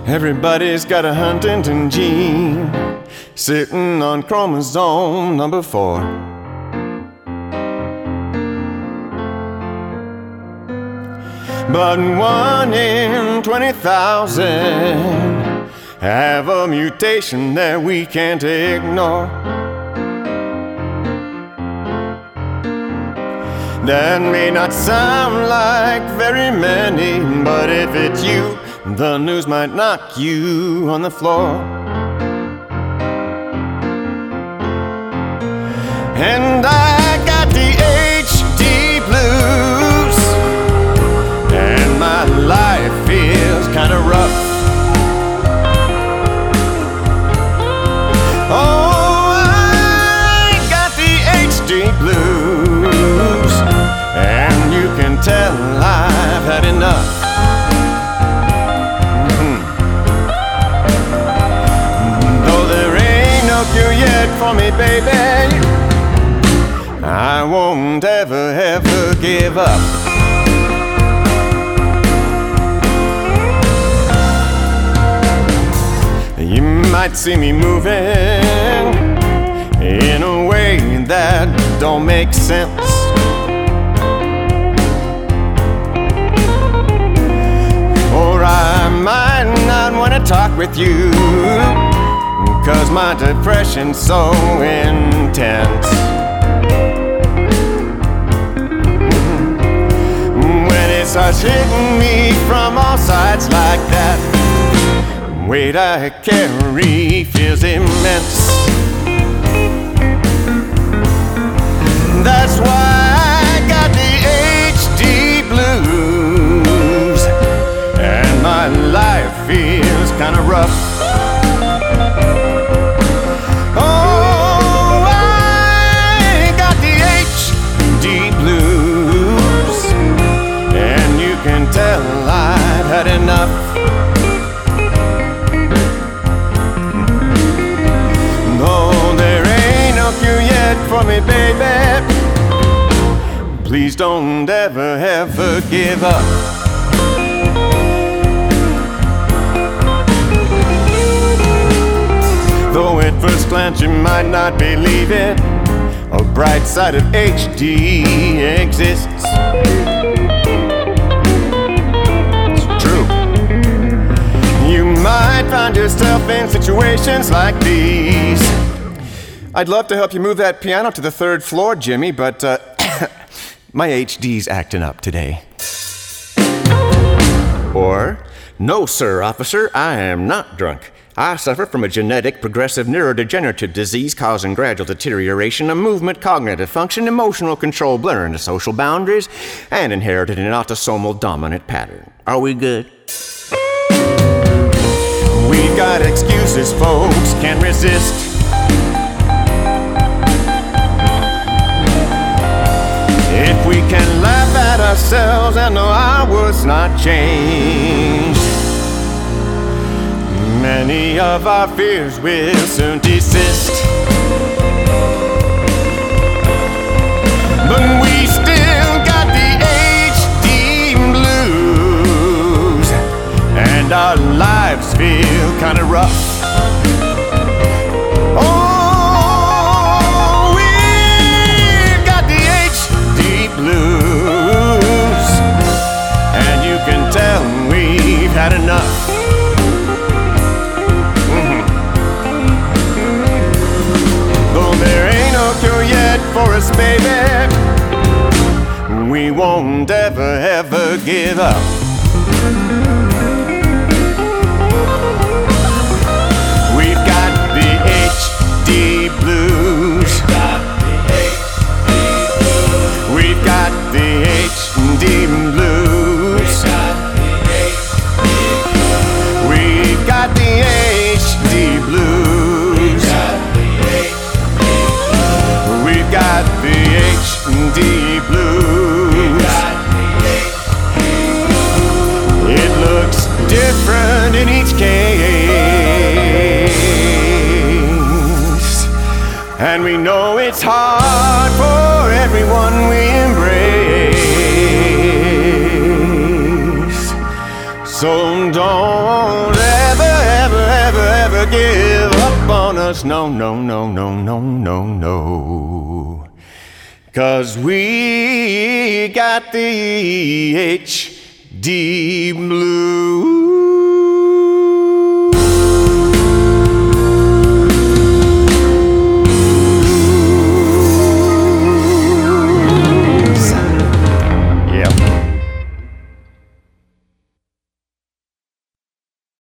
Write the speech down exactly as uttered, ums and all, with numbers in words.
Everybody's got a Huntington gene sitting on chromosome number four. But one in twenty thousand have a mutation that we can't ignore. That may not sound like very many, but if it's you, the news might knock you on the floor. And I got the H D blues, and my life feels kinda rough. Oh, I got the H D blues, and you can tell I've had enough. Mm-hmm. Though there ain't no cure yet for me, baby, I won't ever, ever give up. You might see me moving in a way that don't make sense. Or I might not want to talk with you, 'cause my depression's so intense. When it starts hitting me from all sides like that, weight I carry feels immense. That's why I got the H D blues, and my life feels kinda rough. Oh, I got the H D blues, and you can tell I've had enough. For me, baby, please don't ever, ever give up. Though at first glance you might not believe it, a bright side of H D exists. It's true. You might find yourself in situations like these. I'd love to help you move that piano to the third floor, Jimmy, but uh, my H D's acting up today. Or, no, sir, officer, I am not drunk. I suffer from a genetic progressive neurodegenerative disease causing gradual deterioration of movement, cognitive function, emotional control, blurring of social boundaries, and inherited an autosomal dominant pattern. Are we good? We've got excuses, folks, can't resist. If we can laugh at ourselves and know our worth's not changed, many of our fears will soon desist. But we still got the H D blues, and our lives feel kinda rough. Blues, and you can tell we've had enough. Mm-hmm. Though there ain't no cure yet for us, baby, we won't ever, ever give up. We've got the H D blues. We've got the H D blues. We've got the H D blues. We've got the H D blues. It looks different in each case, and we know it's hard for everyone we embrace. So don't ever give up on us, no, no, no, no, no, no, no. 'Cause we got the H D blues.